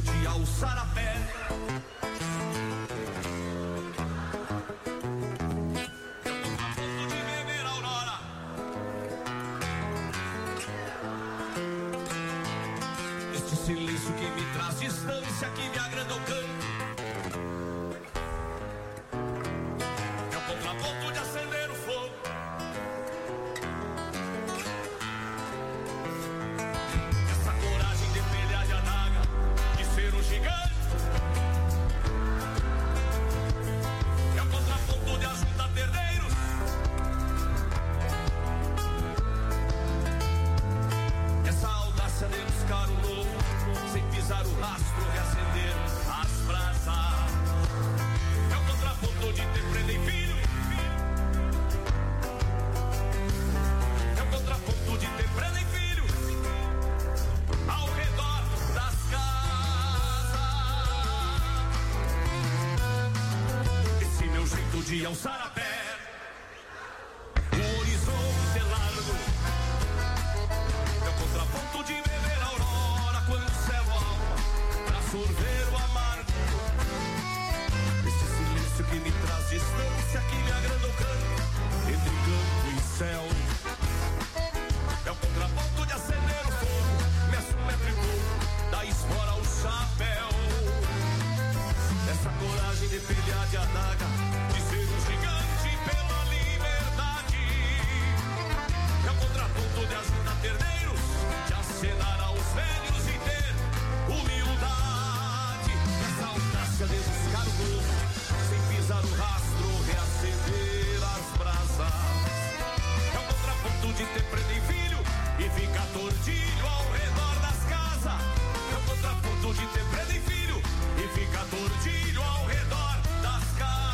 de alçar a pé. Silêncio que me traz distância, que me agranda o canto. É o contraponto de acender o fogo. Essa coragem de pelear de adaga, de ser um gigante. É o contraponto de ajudar herdeiros. Essa audácia de buscar o novo, sem pisar o rastro, reacender as brasas. É o contraponto de ter prenda e filho. É o contraponto de ter prenda e filho ao redor das casas. Esse meu jeito de alçar a pé. O horizonte é largo. É o contraponto de beber a aurora quando o céu alva pra sorver o amargo. Esse silêncio que me traz distância, que me agranda o canto entre campo e céu. É o contraponto de acender o fogo, meço um metro e pouco, da espora ao chapéu. Essa coragem de pelear de adaga, de ser um gigante pela liberdade. É o contraponto de ajudar herdeiros, de acenar aos velhos e ter humildade. Essa audácia de buscar o novo, sem pisar o rastro, reacender as brasas. É o contraponto de ter prenda em filho e ficar tordilho ao redor das casas. É o contraponto de ter prenda em filho e ficar tordilho ao redor das casas.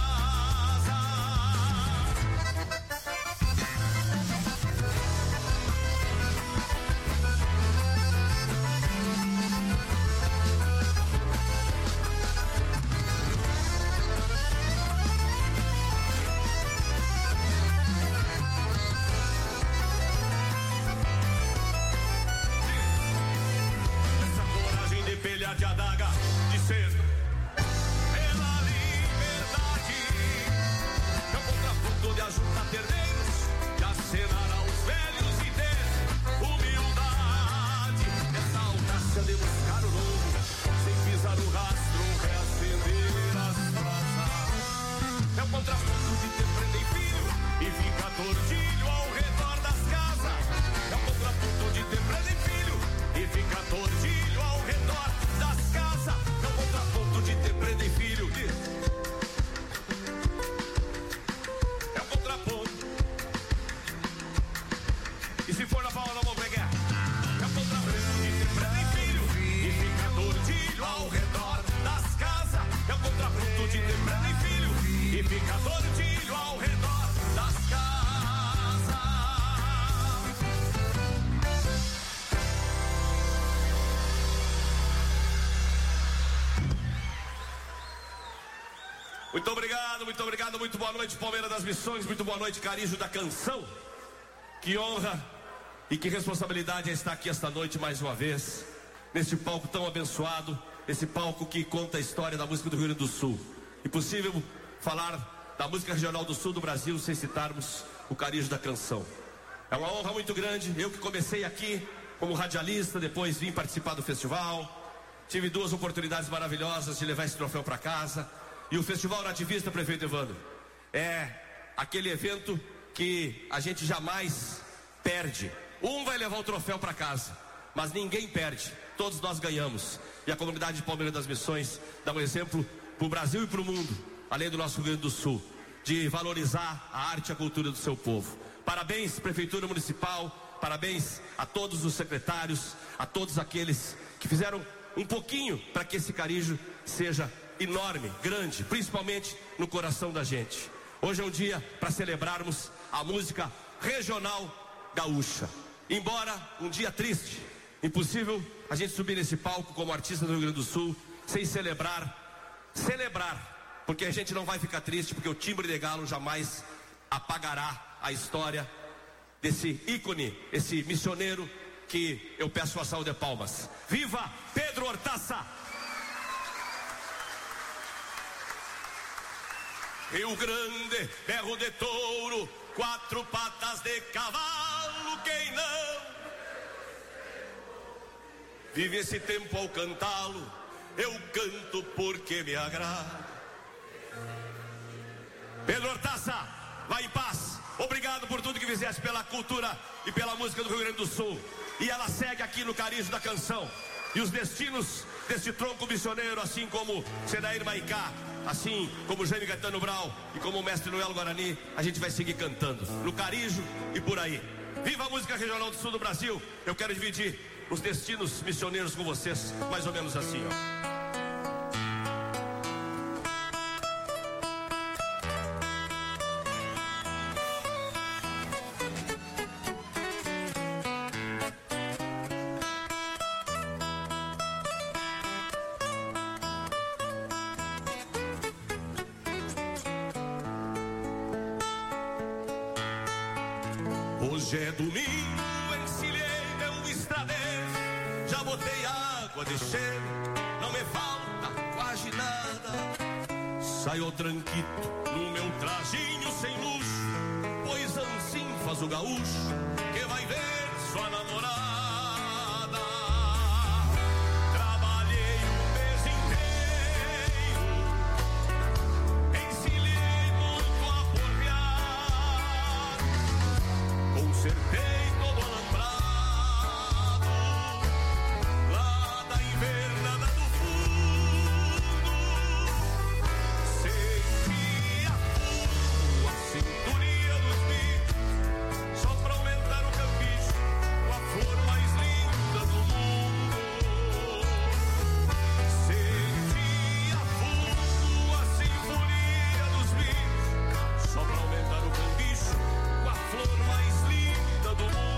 Pelha de adaga, de ser pela liberdade. É o contraponto de ajudar herdeiros, de acenar aos velhos e ter humildade. Essa audácia de buscar o novo, sem pisar o rastro, reacender as brasas. É o contraponto de ter prenda e filho e ficar tordilho ao redor das casas. É o contraponto de ter prenda e filho e ficar tordilho ao redor das casas. É o contraponto de ter prenda e filho. É o contraponto. E se for na palma da mão, pegar. É o contraponto de ter prenda e filho e ficar tordilho ao redor das casas. É o contraponto de ter prenda e filho e ficar tordilho ao redor das casas. Muito obrigado, muito boa noite, Palmeiras das Missões, muito boa noite, Carijo da Canção. Que honra e que responsabilidade é estar aqui esta noite mais uma vez, nesse palco tão abençoado, esse palco que conta a história da música do Rio Grande do Sul. Impossível falar da música regional do sul do Brasil sem citarmos o Carijo da Canção. É uma honra muito grande, eu que comecei aqui como radialista, depois vim participar do festival, tive duas oportunidades maravilhosas de levar esse troféu para casa. E o Festival Nativista, prefeito Evandro, é aquele evento que a gente jamais perde. Um vai levar o troféu para casa, mas ninguém perde, todos nós ganhamos. E a comunidade de Palmeiras das Missões dá um exemplo para o Brasil e para o mundo, além do nosso Rio Grande do Sul, de valorizar a arte e a cultura do seu povo. Parabéns, Prefeitura Municipal, parabéns a todos os secretários, a todos aqueles que fizeram um pouquinho para que esse Carijo seja enorme, grande, principalmente no coração da gente. Hoje é um dia para celebrarmos a música regional gaúcha. Embora um dia triste, impossível a gente subir nesse palco como artista do Rio Grande do Sul sem celebrar, porque a gente não vai ficar triste, porque o timbre de galo jamais apagará a história desse ícone, esse missioneiro que eu peço a salva de palmas. Viva Pedro Hortaça! Rio Grande, berro de touro, 4 patas de cavalo, quem não vive esse tempo ao cantá-lo, eu canto porque me agrada. Pedro Hortaça, vai em paz. Obrigado por tudo que fizeste pela cultura e pela música do Rio Grande do Sul. E ela segue aqui no Carijo da Canção. E os destinos deste tronco missioneiro, assim como Sedair Maicá, assim como Jaime Gaetano Brau e como o mestre Noel Guarani, a gente vai seguir cantando no Carijo e por aí. Viva a música regional do sul do Brasil. Eu quero dividir os destinos missioneiros com vocês, mais ou menos assim, ó. Hoje é domingo, encilhei meu estradeiro, já botei água de cheiro, não me falta quase nada. Saio tranquito no meu trajinho sem luxo, pois assim faz o gaúcho que vai ver sua namorada. Trabalhei o mês inteiro, encilhei muito aporreado, consertei todo alambrado lá da invernada do fundo. Senti a fundo, a cinturinha dos bicos, só pra aumentar o cambicho, com a flor mais linda do mundo. Senti a fundo, a sinfonia dos bicos, só pra aumentar o cambicho, com a flor mais linda do mundo.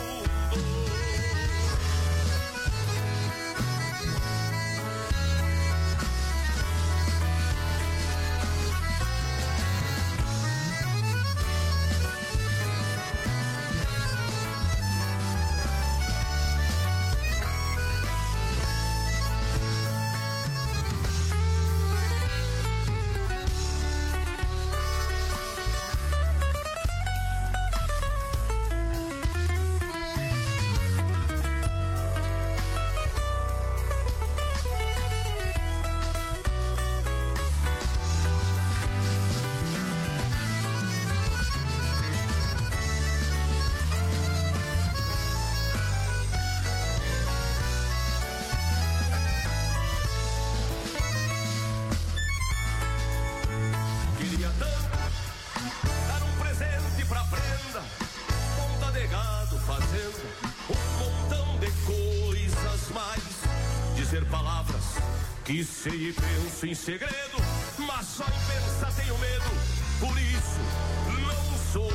Queria tanto dar um presente pra prenda, ponta de gado, fazenda, um montão de coisas mais, dizer palavras que sei e penso em segredo, mas só em pensar tenho medo, por isso não sou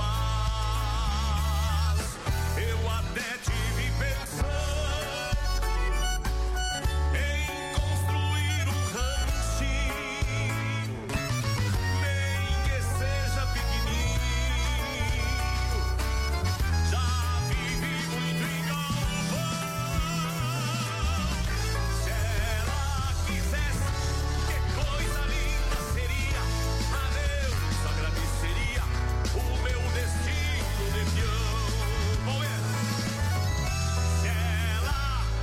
capaz. Eu até tive pensando em construir um ranchinho, nem que seja pequenininho. Já vivi muito em galpão. Se ela quisesse, que coisa linda seria, a Deus agradeceria o meu destino de peão. Bom, se ela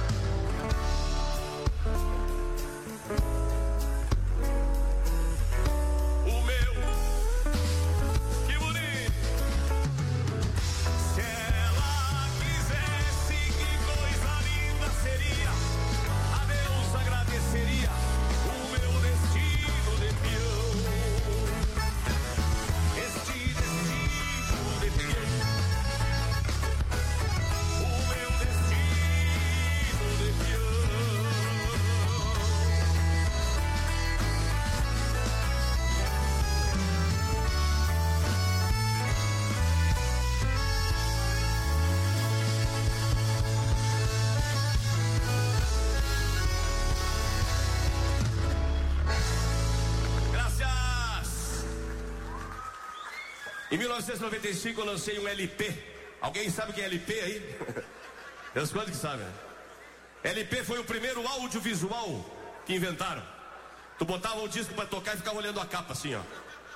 o meu, que bonito. Se ela quisesse, que coisa linda seria, a Deus agradeceria o meu destino de peão. Este destino de peão, o meu destino de peão. Graças! Em 1995 eu lancei um LP. Alguém sabe o que é LP aí? Deus, quanto que sabe? LP foi o primeiro audiovisual que inventaram. Tu botava o disco pra tocar e ficava olhando a capa assim, ó.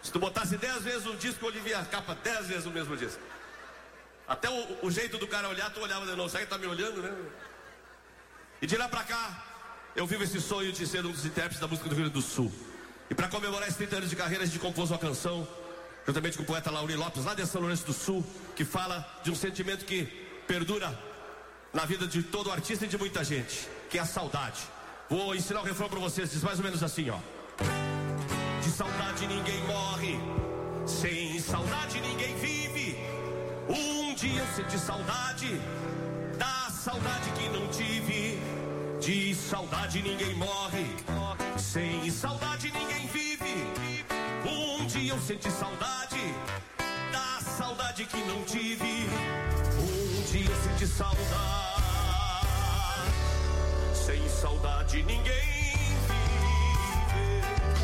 Se tu botasse 10 vezes um disco, eu ouvia a capa 10 vezes o mesmo disco. Até o jeito do cara olhar, tu olhava de novo. Será que tá me olhando, né? E de lá pra cá, eu vivo esse sonho de ser um dos intérpretes da música do Rio Grande do Sul. E para comemorar esses 30 anos de carreira, a gente compôs uma canção, juntamente com o poeta Lauri Lopes, lá de São Lourenço do Sul, que fala de um sentimento que perdura na vida de todo artista e de muita gente, que é a saudade. Vou ensinar o refrão pra vocês, diz mais ou menos assim, ó. De saudade ninguém morre, sem saudade ninguém vive. Um dia eu senti saudade, da saudade que não tive. De saudade ninguém morre, sem saudade ninguém vive. Um dia eu senti saudade, da saudade que não tive. Um dia eu senti saudade, sem saudade ninguém vive.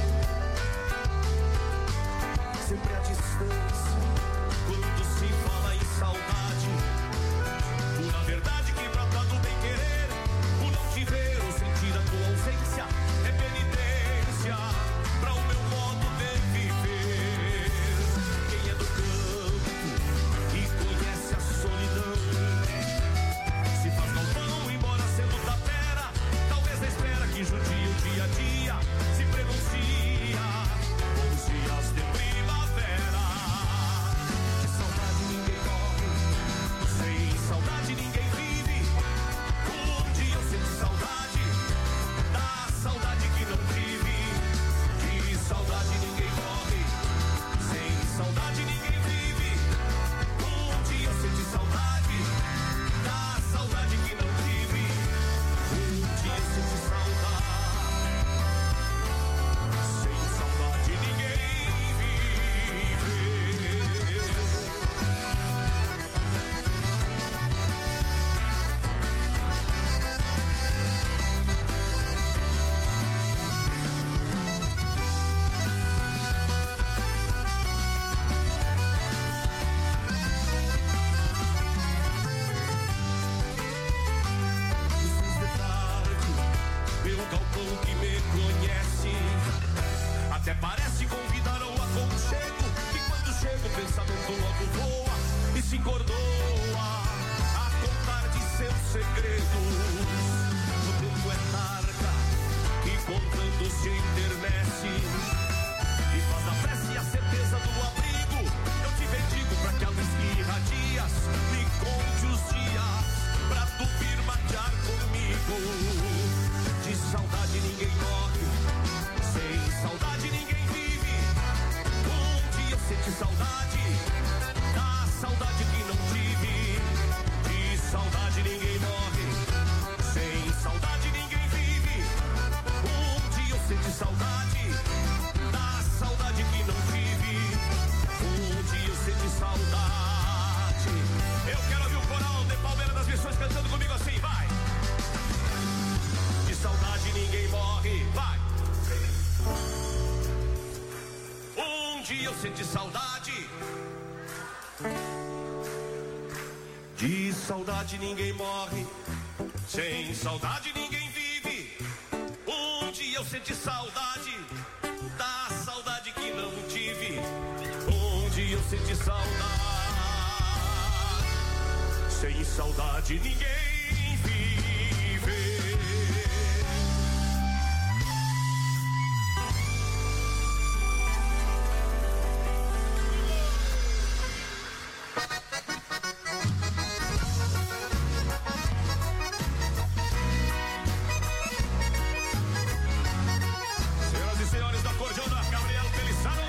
Sempre à distância, quando se fala em saudade, pura verdade que brota do bem querer. O não te ver ou sentir a tua ausência é penitência para o meu modo de viver. Quem é do campo e conhece a solidão, se faz galpão embora sendo tapera, talvez a espera que judia o dia a dia se pronuncia com os dias de primavera. De saudade ninguém morre, sem saudade ninguém vive. Um dia eu senti saudade, da saudade que não tive. De saudade ninguém morre, sem saudade ninguém vive. Um dia eu senti saudade, da saudade que não tive. Um dia eu senti saudade, sem saudade ninguém vive. Luzes de tarde, pelo galpão que me conhece, até parece convidar ao aconchego. E quando chega o pensamento logo voa e se encordoa a contar de seus segredos. O tempo é targa e contando se enternece e faz a prece e a certeza do abrigo. Eu te bendigo pra que a luz que irradias me conte os dias pra tu vir matear comigo. De saudade ninguém morre, sem saudade ninguém vive. Um dia eu senti saudade, da saudade que não tive. De saudade ninguém morre, sem saudade ninguém vive. Um dia eu senti saudade, da saudade que não tive. Um dia eu senti saudade. Eu quero ouvir o coral de Palmeira das Missões cantando comigo assim, vai. De saudade ninguém morre, vai. Um dia eu senti saudade, de saudade ninguém morre, sem saudade ninguém vive. Um dia eu senti saudade, da saudade que não tive. Um dia eu senti saudade, sem saudade ninguém vive. Senhoras e senhores, da acordeona, Gabriel Pelissaro.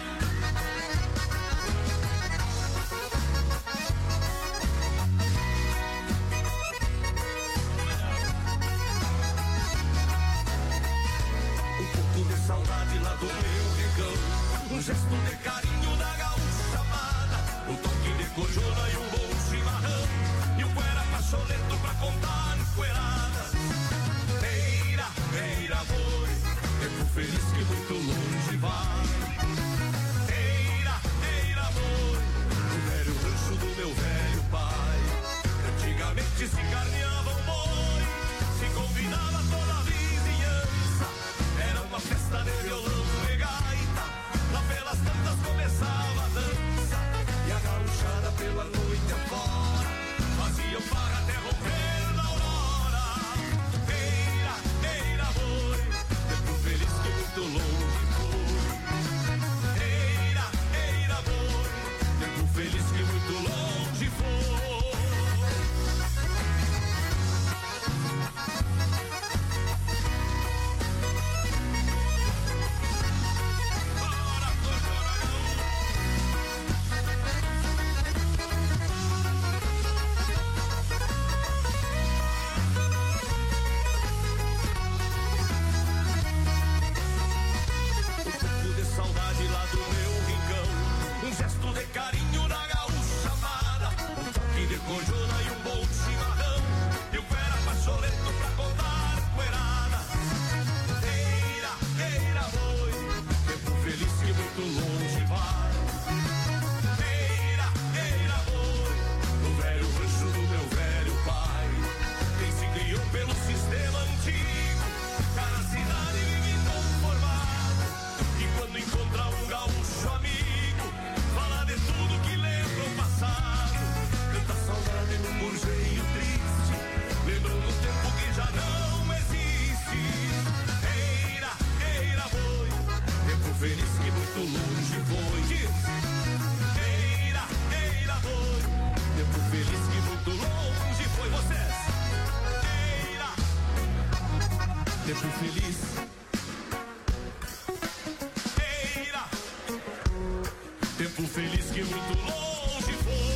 tempo feliz. Eira, tempo feliz que muito longe foi.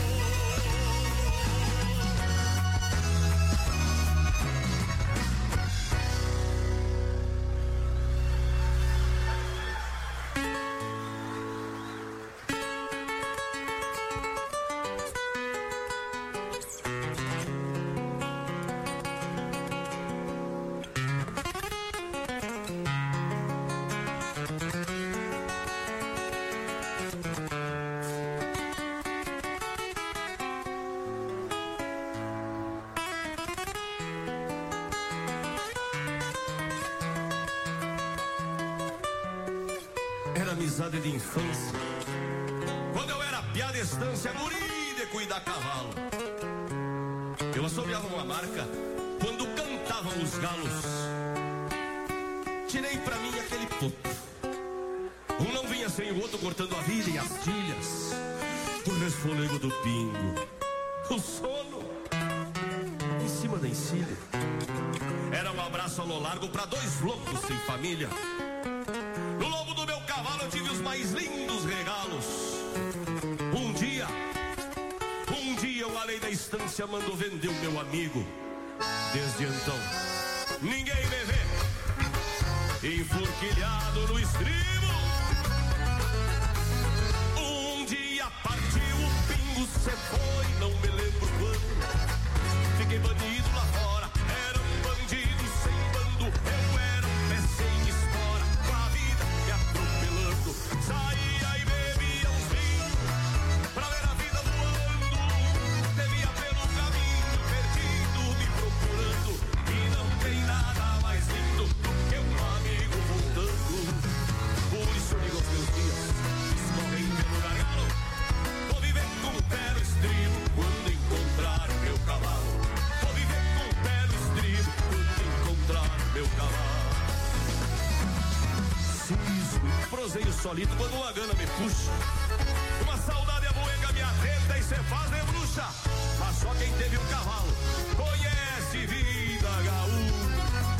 Era amizade de infância, quando eu era piá de estância, guri de cuidar cavalo. Eu assobiava uma marca quando cantavam os galos. Tirei pra mim aquele potro. Um não vinha sem o outro, cortando a vida e as tilhas. O resfolego do pingo, o sono em cima da encilha. Era um abraço a lo largo pra dois loucos sem família. No lombo do meu cavalo eu tive os mais lindos regalos. Um dia o além da estância mandou vender o meu amigo. Desde então, ninguém me vê enforquilhado no estribo. Um dia partiu o pingo, cê foi, não me lembro quando. Fiquei banido lá fora, era um bandido sem bando. Eu era um pé sem espora, com a vida me atropelando. Saía e bebia uns vinhos pra ver a vida voando. Devia pelo caminho perdido me procurando. E não tem nada mais lindo do que um amigo voltando. Por isso eu digo aos meus dias, escorrem pelo gargalo. Vou viver com o pé no estribo quando encontrar meu cavalo. Vou viver com o pé no estribo quando encontrar meu cavalo. Cismo, proseio solito quando uma gana me puxa. Uma saudade aboenga me atenta e cê faz de bruxa. Mas só quem teve um cavalo conhece vida gaúcha.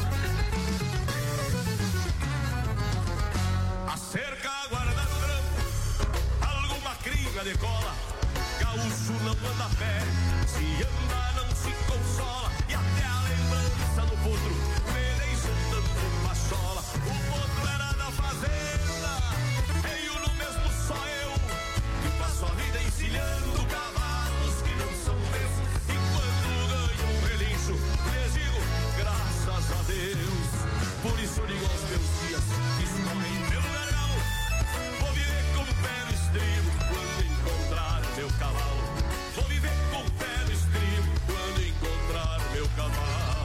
A cerca guardada no grampo, alguma crina decola. Gaúcho não anda a pé, se anda não se consola. E até a lembrança do potro me deixa tanto pachola. O potro era da fazenda, e no mesmo só eu, que passo a vida encilhando cavalos que não são meus. E quando ganho um relincho, lhes digo graças a Deus. Por isso eu digo aos meus dias que escorrem pelo gargalo. Vou viver com o pé no estribo quando encontrar meu cavalo. Vou viver com o pé no estribo quando encontrar meu cavalo.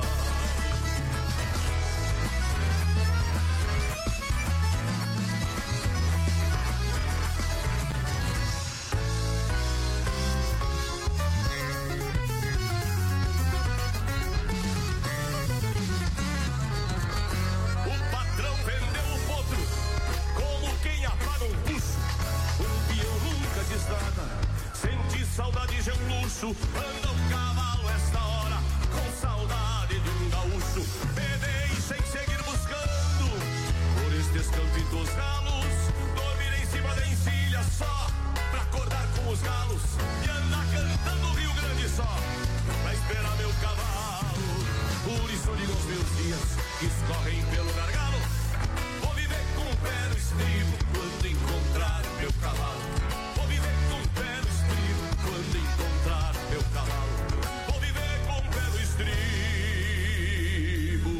O patrão vendeu o potro como quem apaga um puxo. Um peão nunca diz nada, senti saudade de um luxo. Anda um cavalo esta hora com saudade de um gaúcho. Me deixem seguir buscando por estes campos dos galos. Dormir em cima da encilha só pra acordar com os galos. E andar cantando o Rio Grande só pra esperar meu cavalo. Por isso eu digo aos meus dias que escorrem pelo gargalo. Vou viver com o pé no estribo quando encontrar meu cavalo. Vou viver com o pé no estribo quando encontrar meu cavalo. Vou viver com o pé no estribo.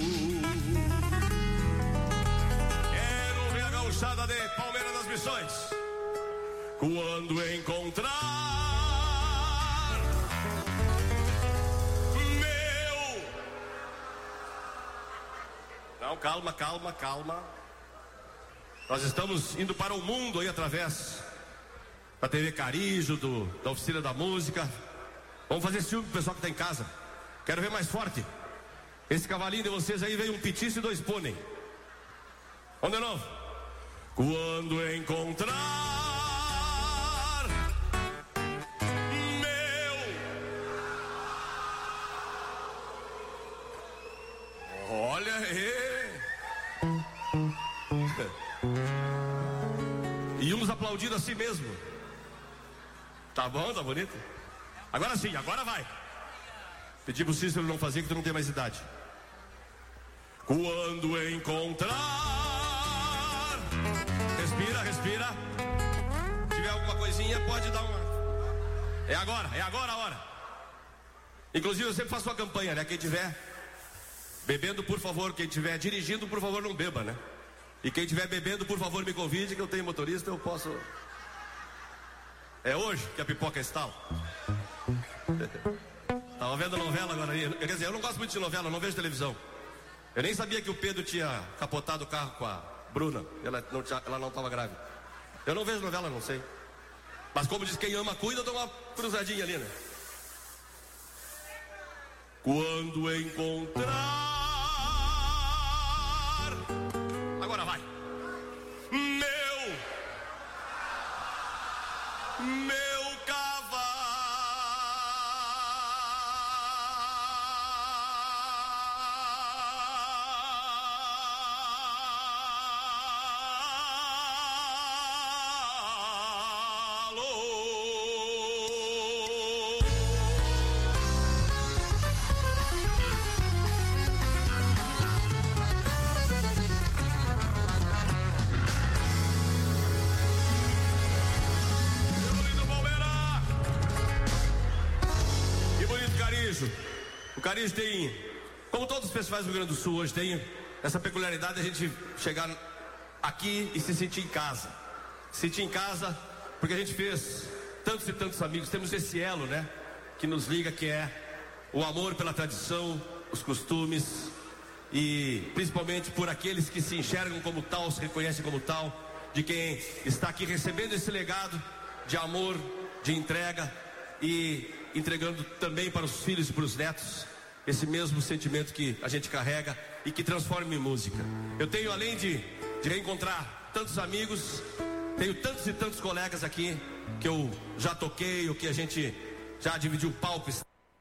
Quero ver a gauchada de Palmeira das Missões quando encontrar meu. Não, calma, calma, calma. Nós estamos indo para o mundo aí através da TV Carijo, da Oficina da Música. Vamos fazer ciúme pro pessoal que tá em casa. Quero ver mais forte. Esse cavalinho de vocês aí veio um petiço e dois pônei. Vamos de novo. Quando encontrar meu. Olha aí. aplaudindo a si mesmo. Tá bom, tá bonito? Agora sim, agora vai. Pedi pro Cícero não fazer, que tu não tem mais idade. Quando encontrar. Respira, respira. Se tiver alguma coisinha, pode dar uma. É agora a hora. Inclusive eu sempre faço uma campanha, né? Quem tiver bebendo, por favor, quem tiver dirigindo, por favor, não beba, né? E quem tiver bebendo, por favor, me convide, que eu tenho motorista, eu posso. É hoje que a pipoca estala. Tava vendo novela agora aí. Quer dizer, eu não gosto muito de novela, eu não vejo televisão. Eu nem sabia que o Pedro tinha capotado o carro com a Bruna. Ela não estava grávida. Eu não vejo novela, não sei. Mas como diz, quem ama cuida, dá uma cruzadinha ali, né? Quando encontrar. Agora vai. Meu cavalo. O Carijo tem, como todos os festivais do Rio Grande do Sul hoje, tem essa peculiaridade de a gente chegar aqui e se sentir em casa. Se sentir em casa, porque a gente fez tantos e tantos amigos. Temos esse elo, né, que nos liga, que é o amor pela tradição, os costumes e principalmente por aqueles que se enxergam como tal, se reconhecem como tal, de quem está aqui recebendo esse legado de amor, de entrega e entregando também para os filhos e para os netos esse mesmo sentimento que a gente carrega e que transforma em música. Eu tenho, além de reencontrar tantos amigos, tenho tantos e tantos colegas aqui que eu já toquei, ou que a gente já dividiu palco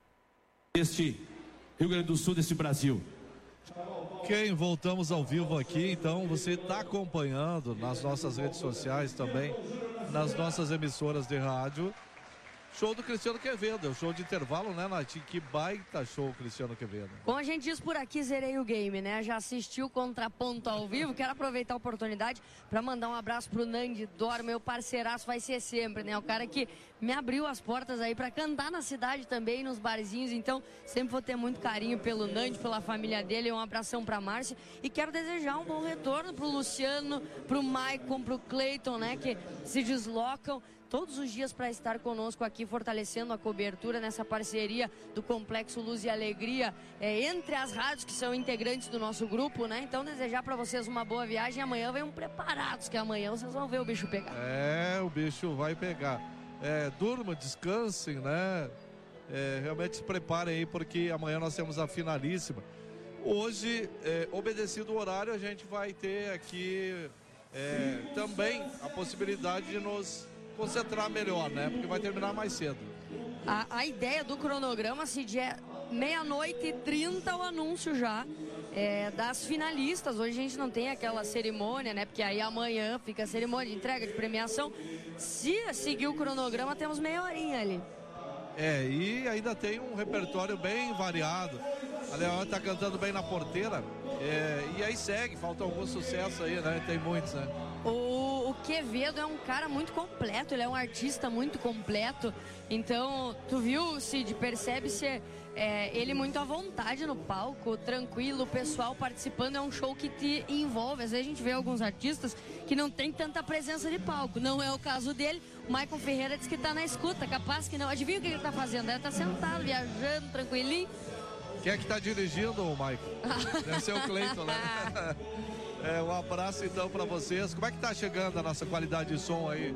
deste Rio Grande do Sul, desse Brasil. Ok, voltamos ao vivo aqui, então você está acompanhando nas nossas redes sociais também, nas nossas emissoras de rádio. Show do Cristiano Quevedo, é o show de intervalo, né, Nath? Que baita show, Cristiano Quevedo. Como a gente diz por aqui, zerei o game, né? Já assisti o Contraponto ao vivo, quero aproveitar a oportunidade para mandar um abraço pro Nandi Dor, meu parceiraço, vai ser sempre, né? O cara que me abriu as portas aí para cantar na cidade também, nos barzinhos, então sempre vou ter muito carinho pelo Nandi, pela família dele, um abração pra Márcia, e quero desejar um bom retorno pro Luciano, pro Maicon, pro Cleiton, né? Que se deslocam todos os dias para estar conosco aqui, fortalecendo a cobertura nessa parceria do Complexo Luz e Alegria, entre as rádios que são integrantes do nosso grupo, né? Então desejar para vocês uma boa viagem. Amanhã venham preparados, que amanhã vocês vão ver o bicho pegar. O bicho vai pegar. Durmam, descansem, né? Realmente se preparem aí, porque amanhã nós temos a finalíssima. Hoje, obedecido o horário, a gente vai ter aqui também a possibilidade de nos concentrar melhor, né? Porque vai terminar mais cedo. A ideia do cronograma, Cid, é 00:30 o anúncio já das finalistas. Hoje a gente não tem aquela cerimônia, né? Porque aí amanhã fica a cerimônia de entrega de premiação. Se seguir o cronograma, temos meia horinha ali. E ainda tem um repertório bem variado. A Leão tá cantando bem na porteira. E aí segue, faltam alguns sucessos aí, né? Tem muitos, né? O Quevedo é um cara muito completo, ele é um artista muito completo. Então, tu viu, Cid, percebe-se ele muito à vontade no palco, tranquilo, o pessoal participando. É um show que te envolve. Às vezes a gente vê alguns artistas que não tem tanta presença de palco. Não é o caso dele. O Maicon Ferreira diz que tá na escuta, capaz que não. Adivinha o que ele tá fazendo? Ele tá sentado, viajando, tranquilinho. Quem é que tá dirigindo, Maicon? Deve ser o Cleiton, né? Um abraço então para vocês. Como é que tá chegando a nossa qualidade de som aí?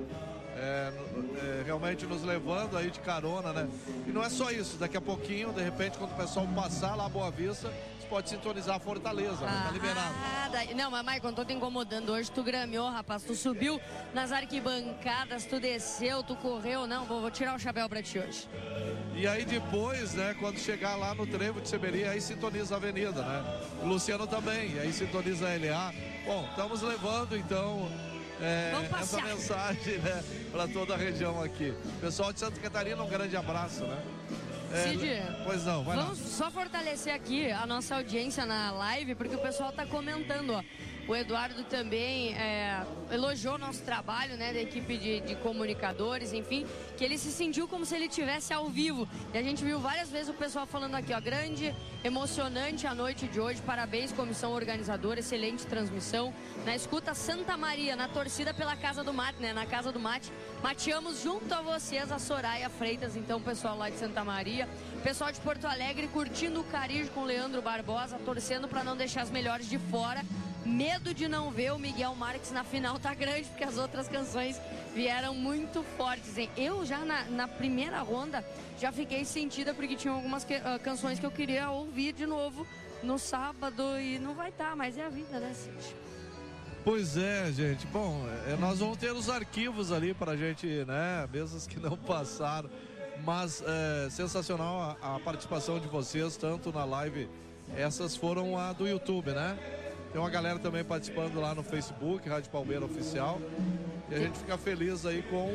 Realmente nos levando aí de carona, né? E não é só isso, daqui a pouquinho, de repente, quando o pessoal passar lá a Boa Vista, você pode sintonizar a Fortaleza, né? Tá liberado. Não, mas Maicon, tô te incomodando hoje, tu grameou, rapaz, tu subiu nas arquibancadas, tu desceu, tu correu, não, vou tirar o chapéu pra ti hoje. E aí depois, né, quando chegar lá no Trevo de Seberi, aí sintoniza a avenida, né? O Luciano também, aí sintoniza a LA. Bom, estamos levando então essa mensagem, né, para toda a região aqui. Pessoal de Santa Catarina, um grande abraço, né? Cid, pois não, vamos só fortalecer aqui a nossa audiência na live, porque o pessoal está comentando, ó. O Eduardo também elogiou nosso trabalho, né, da equipe de comunicadores, enfim, que ele se sentiu como se ele estivesse ao vivo. E a gente viu várias vezes o pessoal falando aqui, ó, grande, emocionante a noite de hoje, parabéns comissão organizadora, excelente transmissão. Na escuta Santa Maria, na torcida pela Casa do Mate, né, na Casa do Mate, mateamos junto a vocês a Soraya Freitas, então o pessoal lá de Santa Maria. Pessoal de Porto Alegre curtindo o Carijo com o Leandro Barbosa, torcendo para não deixar as melhores de fora. Medo de não ver o Miguel Marques na final tá grande, porque as outras canções vieram muito fortes, hein? Eu já na primeira ronda já fiquei sentida, porque tinha algumas canções que eu queria ouvir de novo no sábado e não vai estar, mas é a vida, né, Cid? Pois é, gente. Bom, nós vamos ter os arquivos ali pra gente, né, mesmo que não passaram, mas sensacional a participação de vocês, tanto na live, essas foram a do YouTube, né? Tem uma galera também participando lá no Facebook, Rádio Palmeira Oficial. E a gente fica feliz aí com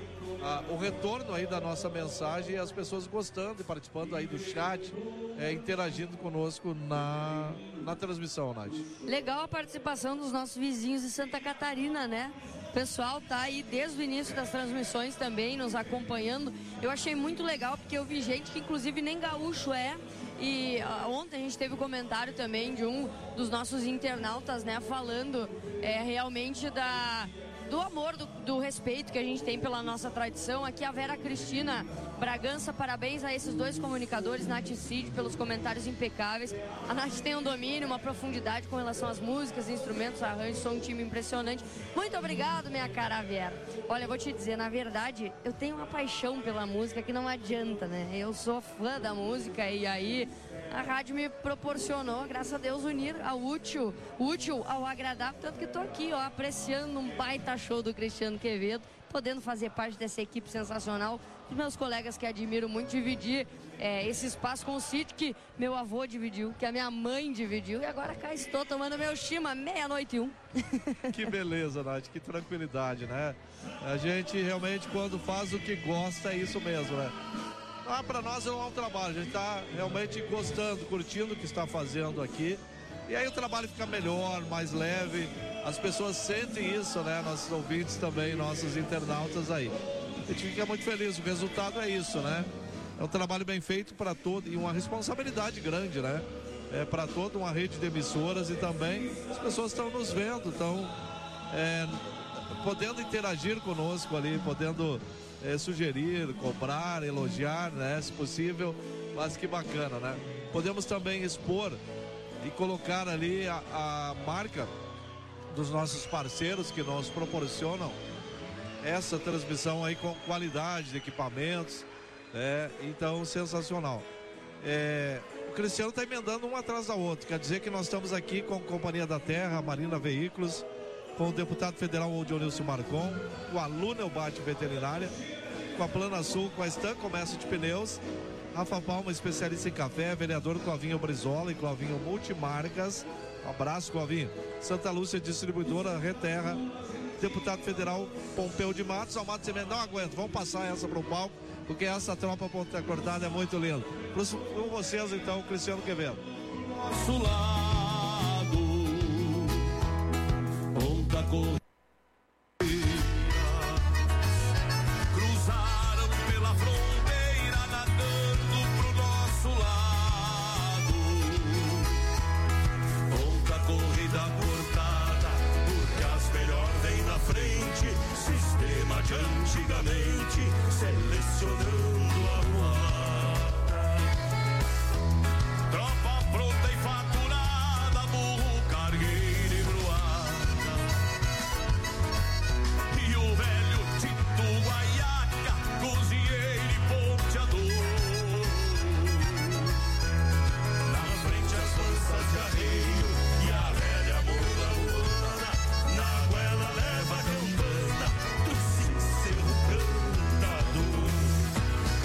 o retorno aí da nossa mensagem e as pessoas gostando e participando aí do chat, interagindo conosco na transmissão, Nath. Legal a participação dos nossos vizinhos de Santa Catarina, né? O pessoal tá aí desde o início das transmissões também, nos acompanhando. Eu achei muito legal, porque eu vi gente que inclusive nem gaúcho é. E ontem a gente teve um comentário também de um dos nossos internautas, né, falando realmente do amor, do respeito que a gente tem pela nossa tradição. Aqui a Vera Cristina Bragança, parabéns a esses dois comunicadores, Nath e Cid, pelos comentários impecáveis. A Nath tem um domínio, uma profundidade com relação às músicas, instrumentos, arranjos, são um time impressionante. Muito obrigado, minha cara Vera. Olha, eu vou te dizer, na verdade, eu tenho uma paixão pela música que não adianta, né? Eu sou fã da música e aí a rádio me proporcionou, graças a Deus, unir ao útil ao agradável, tanto que tô aqui, ó, apreciando um baita show do Cristiano Quevedo, podendo fazer parte dessa equipe sensacional, os meus colegas que admiro muito, dividir esse espaço com o Cid, que meu avô dividiu, que a minha mãe dividiu, e agora cá estou tomando meu chima, 00:01. Que beleza, Nath, que tranquilidade, né? A gente realmente, quando faz o que gosta, é isso mesmo, né? Para nós é um trabalho, a gente está realmente gostando, curtindo o que está fazendo aqui. E aí o trabalho fica melhor, mais leve, as pessoas sentem isso, né? Nossos ouvintes também, nossos internautas aí. A gente fica muito feliz, o resultado é isso, né? É um trabalho bem feito para todo e uma responsabilidade grande, né? Para toda uma rede de emissoras e também as pessoas estão nos vendo, estão podendo interagir conosco ali, podendo sugerir, cobrar, elogiar, né? Se possível, mas que bacana, né? Podemos também expor e colocar ali a marca dos nossos parceiros que nos proporcionam essa transmissão aí com qualidade de equipamentos, né? Então, sensacional. O Cristiano está emendando um atrás da outra, quer dizer que nós estamos aqui com a Companhia da Terra, Marina Veículos, com o deputado federal Dionísio Marcon, com a Luna Eubate Veterinária, com a Plana Sul, com a Stan Comércio de Pneus, Rafa Palma, especialista em café, vereador Clovinho Brizola e Clovinho Multimarcas. Um abraço, Clovinho. Santa Lúcia, distribuidora Reterra, deputado federal Pompeu de Matos. Ao Matos não aguento, vamos passar essa para o palco, porque essa tropa Ponta Cortada é muito linda. Com vocês, então, Cristiano Quevedo. Nosso lado, Ponta Cortada. Antigamente, selecionando a rua. Tropa pronta e faturada, burro, cargueiro e bruada. E o velho Tito Guaiaca, cozinheiro e ponteador. Na frente as lanças de arreio e a velha mula uana. Na goela leva a campana do sincero cantador.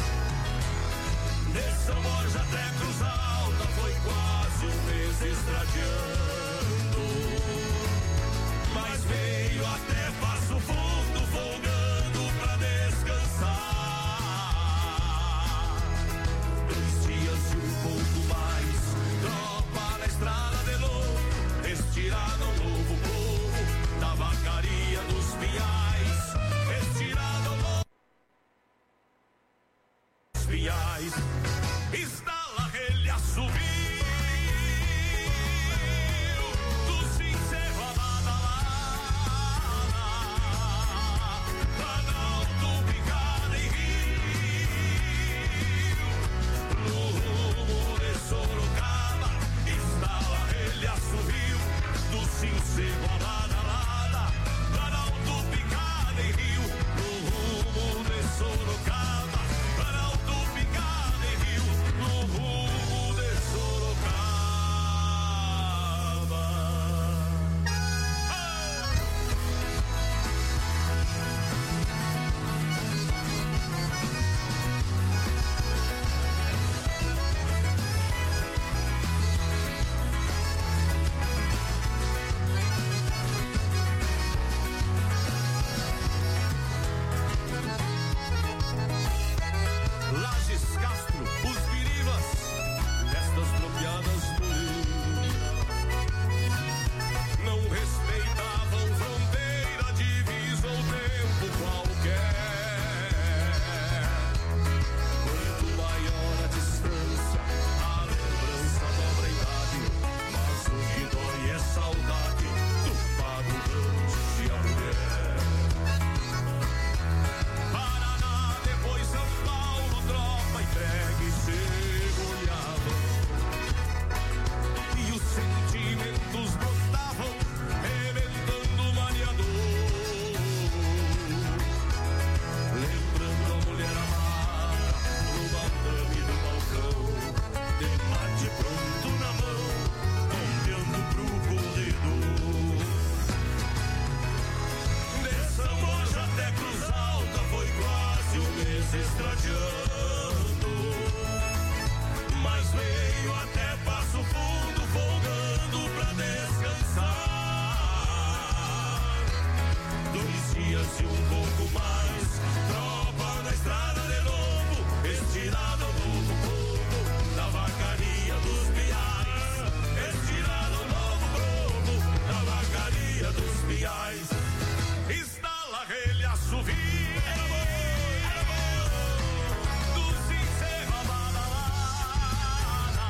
vadiando, mas veio até Passo Fundo, folgando pra descansar. 2 dias e um pouco mais, tropa na estrada de novo, estirado ao novo povo, da vacaria dos piais, estirado ao novo povo, da vacaria dos piais. Estala ele assovia, dos encerra a badalada,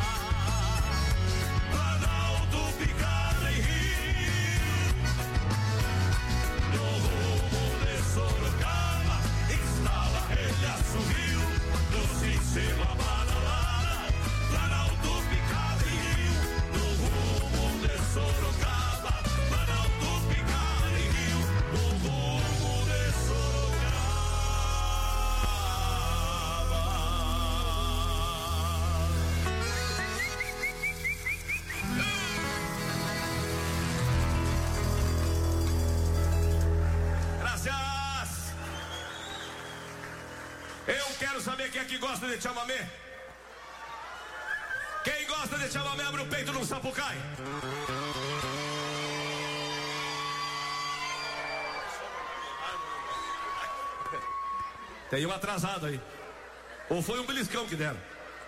Planalto, Picada e Rio, no rumo de Sorocaba. Estala ele assovia, dos encerra a badalada, Planalto, Picada e Rio, no rumo de Sorocaba. Planalto, Picada e Rio, no rumo de Sorocaba. Graças. Eu quero saber quem aqui gosta de chamamé. Quem gosta de chamamé, abre o peito num sapucai. Tem um atrasado aí. Ou foi um beliscão que deram.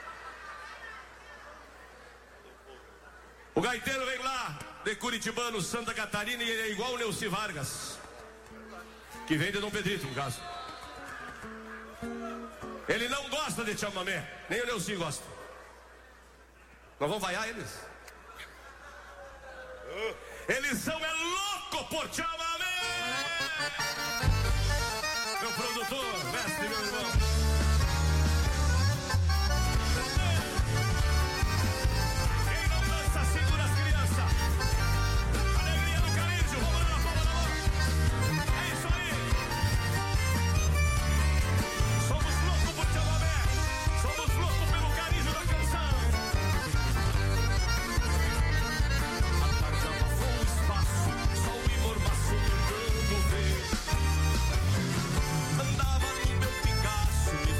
O gaiteiro vem lá de Curitibano, Santa Catarina, e ele é igual o Neuci Vargas, que vem de Dom Pedrito, no caso. Ele não gosta de chamamé, nem o Neuci gosta. Nós vamos vaiar eles. Eles são loucos por chamamé. Meu produtor, mestre, meu irmão. Quem não dança, segura as crianças. Alegria no Carício, vamos lá na palma da mão. É isso aí. Somos loucos por chamamé. Somos loucos pelo carinho da canção. A tarde abafou o espaço, só o Imormaço tentando ver. Andava no meu Picasso, me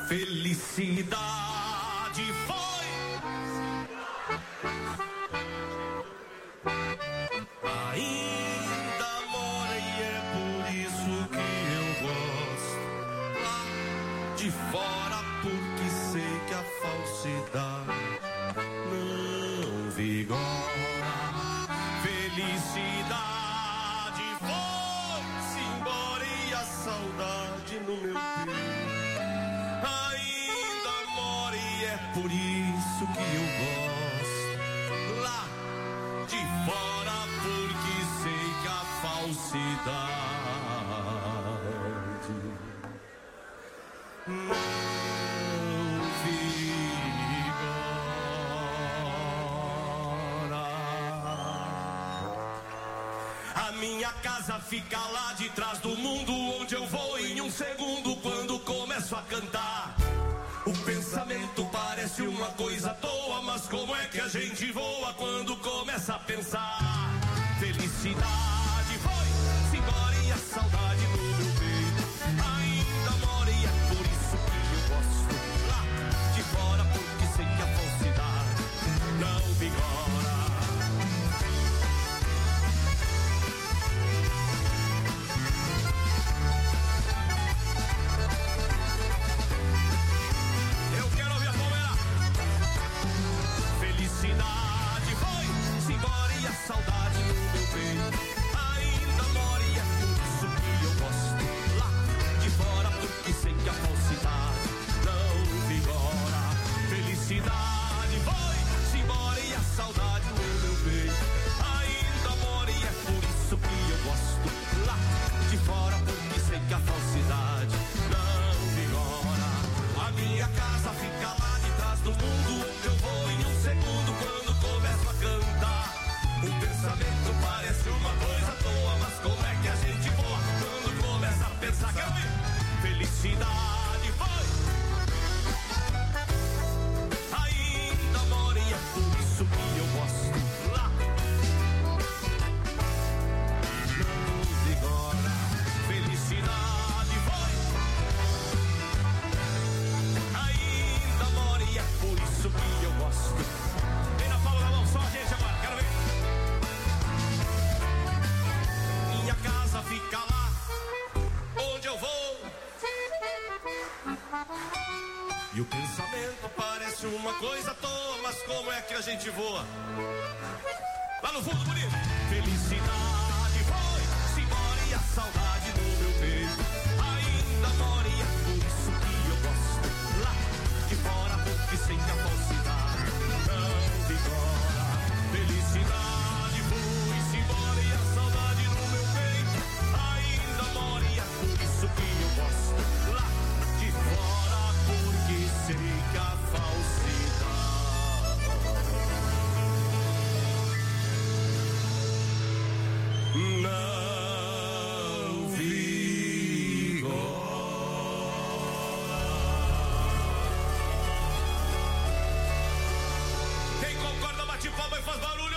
Felicidade foi. Ainda mora e é por isso que eu gosto lá de fora, porque sei que a falsidade não vigora. Felicidade foi-se embora e a saudade no meu peito ainda mora e é por isso que eu gosto lá de fora, porque sei que a falsidade não vigora. A minha casa fica lá de trás do mundo, onde eu vou em um segundo quando começo a cantar. O pensamento parece uma coisa à toa, mas como é que a gente voa quando começa a pensar? Felicidade foi-se embora e a saudade no meu peito ainda mora e é por isso que eu gosto lá de fora, porque sei que a falsidade não vigora. Felicidade foi-se embora e a saudade no meu peito ainda mora e é por isso que eu gosto lá de fora, porque sei que a falsidade não vigora. Felicidade foi-se embora e a saudade no meu peito ainda mora e é por isso que eu gosto lá de fora, porque sei que a falsidade não vigora. A minha casa fica lá de trás do mundo, onde eu vou em um segundo quando começo a cantar. O pensamento parece uma coisa à toa, mas como é que a gente voa quando começa a pensar? Quero ver. Felicidade foi ainda mora e é por isso que eu gosto lá não vigora. Felicidade foi ainda mora e é por isso que eu gosto. Vem na palma da mão, só a gente agora, quero ver. Minha casa fica lá onde eu vou e o pensamento parece uma coisa à toa, mas como é que a gente voa? Lá no fundo bonito. Felicidade foi-se embora e a saudade no meu peito ainda mora e é por isso que eu gosto lá de fora, porque sei que a falsidade não vigora. Felicidade foi-se embora e a saudade no meu peito ainda mora e é por isso que eu gosto lá de fora, porque sei que a falsidade não vigora. Quem concorda bate palma e faz barulho.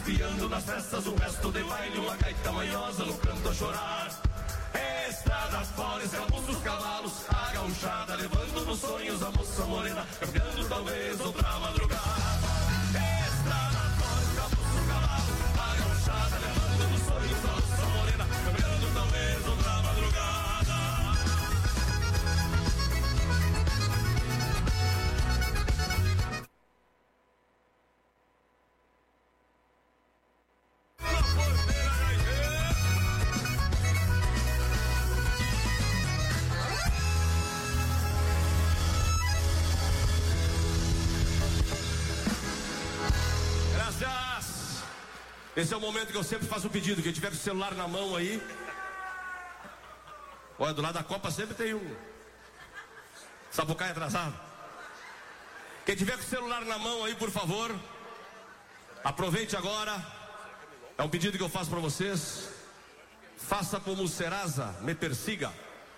desafiando nas festas um resto de baile, uma gaita manhosa no canto a chorar. Estrada fora, escapou os cavalos, a gauchada levando nos sonhos a moça morena, cambiando talvez outra madrugada. Estrada fora, escapou os cavalos, a gauchada levando nos sonhos a moça morena, cambiando talvez outra madrugada. Esse é o momento que eu sempre faço o pedido. Quem tiver com o celular na mão aí. Olha, do lado da Copa sempre tem um Sapucaia atrasado. Quem tiver com o celular na mão aí, por favor, aproveite agora. É um pedido que eu faço para vocês. Faça como o Serasa, me persiga.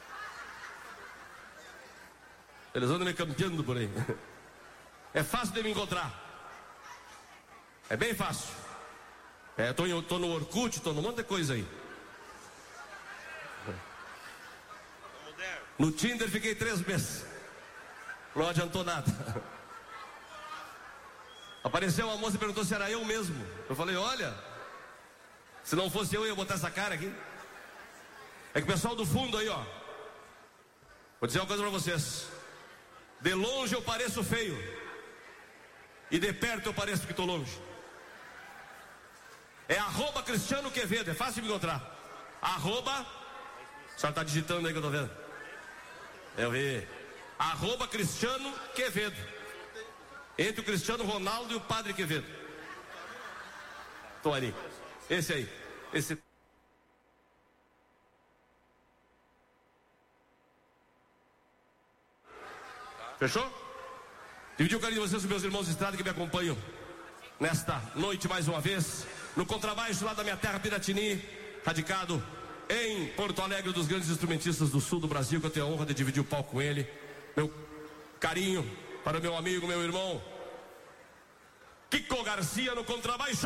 Eles andam me campeando por aí. É fácil de me encontrar. É bem fácil. Tô no Orkut, tô num monte de coisa aí. No Tinder fiquei 3 meses. Não adiantou nada. Apareceu uma moça e perguntou se era eu mesmo. Eu falei, olha, se não fosse eu ia botar essa cara aqui. É que o pessoal do fundo aí, ó, vou dizer uma coisa pra vocês. De longe eu pareço feio, e de perto eu pareço que tô longe. É @Cristiano Quevedo, é fácil de me encontrar. A senhora tá digitando aí que eu tô vendo. Eu vi. @Cristiano Quevedo. Entre o Cristiano Ronaldo e o Padre Quevedo. Tô ali. Esse aí. Esse. Fechou? Dividir o carinho de vocês com meus irmãos de estrada que me acompanham nesta noite mais uma vez. No contrabaixo lá da minha terra, Piratini, radicado em Porto Alegre, dos grandes instrumentistas do sul do Brasil, que eu tenho a honra de dividir o palco com ele. Meu carinho para o meu amigo, meu irmão Kiko Garcia no contrabaixo.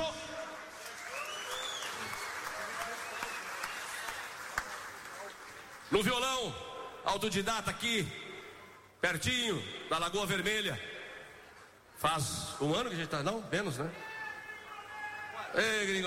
No violão, autodidata aqui, pertinho da Lagoa Vermelha. Faz 1 ano que a gente tá, não? Menos, né? Ei, gringo,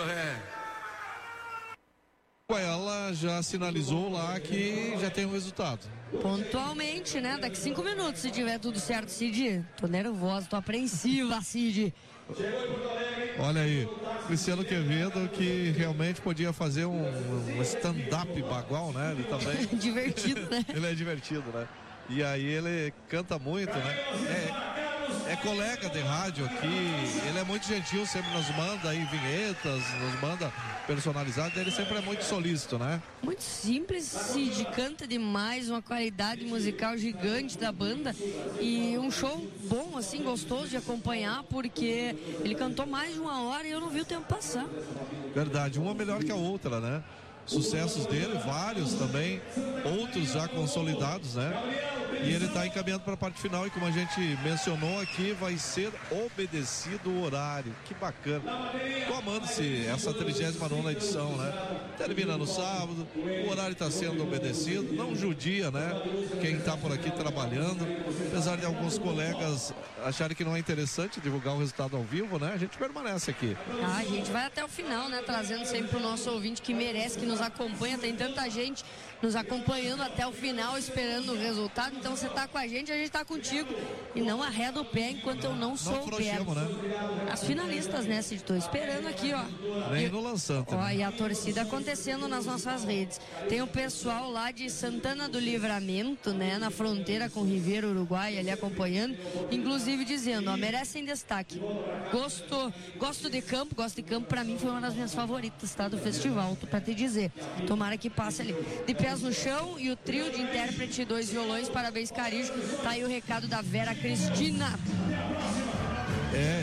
Ela já sinalizou lá que já tem um resultado. Pontualmente, né? Daqui 5 minutos, se tiver tudo certo, Cid. Tô nervosa, tô apreensiva, Cid. Olha aí, Cristiano Quevedo, que realmente podia fazer um stand-up bagual, né? Ele também. Divertido, né? Ele é divertido, né? E aí ele canta muito, né? É colega de rádio aqui, ele é muito gentil, sempre nos manda aí vinhetas, nos manda personalizadas, ele sempre é muito solícito, né? Muito simples, Cid, canta demais, uma qualidade musical gigante da banda e um show bom, assim, gostoso de acompanhar, porque ele cantou mais de 1 hora e eu não vi o tempo passar. Verdade, uma melhor que a outra, né? Sucessos dele, vários também, outros já consolidados, né? E ele está encaminhando para a parte final e, como a gente mencionou aqui, vai ser obedecido o horário. Que bacana. Tô amando-se essa 39ª edição, né? Termina no sábado, o horário está sendo obedecido, não judia, né? Quem está por aqui trabalhando, apesar de alguns colegas acharem que não é interessante divulgar o resultado ao vivo, né? A gente permanece aqui. A gente vai até o final, né? Trazendo sempre o nosso ouvinte que merece, que nos acompanha. Tem tanta gente nos acompanhando até o final, esperando o resultado. Então você tá com a gente tá contigo. E não arreda o pé enquanto eu não souber. Né? As finalistas, né, Cid? Tô esperando aqui, ó. Nem no lançante. Ó, e a torcida acontecendo nas nossas redes. Tem o pessoal lá de Santana do Livramento, né, na fronteira com Ribeira, Uruguai, ali acompanhando. Inclusive dizendo, ó, merecem destaque. Gosto de campo, pra mim foi uma das minhas favoritas, tá, do festival, tô pra te dizer. Tomara que passe ali. De pés no chão e o trio de intérprete, 2 violões, parabéns, Carijo. Tá aí o recado da Vera Cristina. Eu já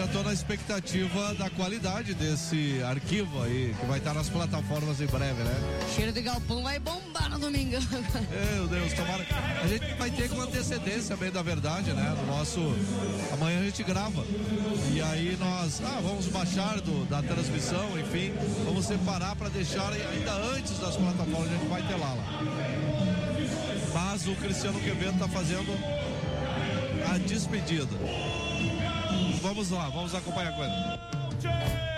tô na expectativa da qualidade desse arquivo aí, que vai estar nas plataformas em breve, né? Cheiro de galpão vai bombar no domingão. Meu Deus, tomara. A gente vai ter com antecedência, bem da verdade, né? No nosso. Amanhã a gente grava. E aí nós vamos baixar da transmissão, enfim, vamos separar para deixar ainda antes das plataformas, a gente vai ter lá. Mas o Cristiano Quevedo está fazendo a despedida. Vamos lá, vamos acompanhar com ele.